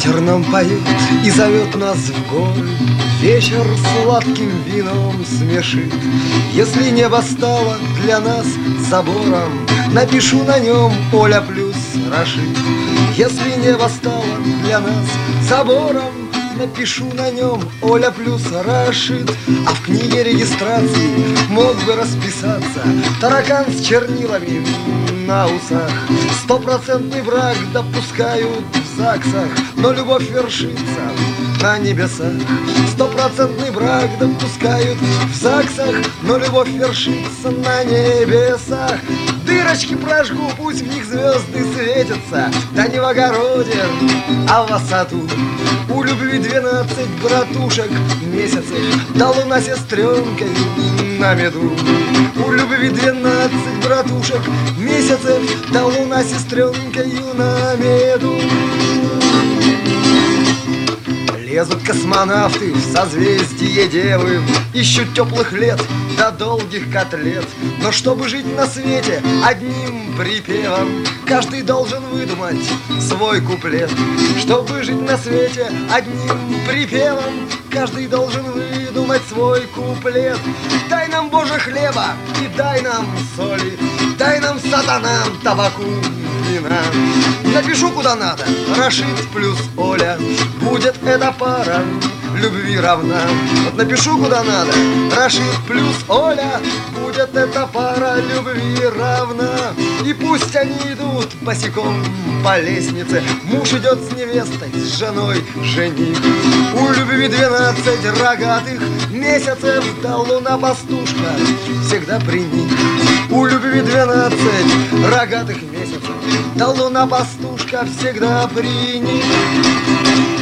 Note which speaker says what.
Speaker 1: Ветер нам поет и зовет нас в горы, вечер сладким вином смешит. Если небо стало для нас забором, напишу на нем Оля плюс Рашид. Если небо стало для нас забором, напишу на нем Оля плюс Рашид. А в книге регистрации мог бы расписаться таракан с чернилами на усах. Стопроцентный брак допускают в ЗАГСах, но любовь вершится на небесах. Стопроцентный брак допускают в ЗАГСах, но любовь вершится на небесах. Дырочки прожгу, пусть в них звезды светятся, да не в огороде, а в высоту. У любви 12 братушек месяцев, да луна сестренка на меду. У любви 12 братушек месяцев, да луна сестренка на меду. Лезут космонавты в созвездие Девы, ищут теплых лет до долгих котлет. Но чтобы жить на свете одним припевом, каждый должен выдумать свой куплет. Чтобы жить на свете одним припевом, каждый должен выдумать свой куплет. Дай нам, Боже, хлеба и дай нам соли, дай нам, сатанам, табаку, вина. Напишу куда надо Рашид плюс Оля, будет эта пара любви равна. Вот напишу куда надо Рашид плюс Оля, будет эта пара любви равна. И пусть они идут босиком по лестнице, муж идет с невестой, с женой жених. У любви 12 рогатых месяцев, да луна пастушка всегда при них. У любви 12 рогатых месяцев, да луна пастушка всегда при них.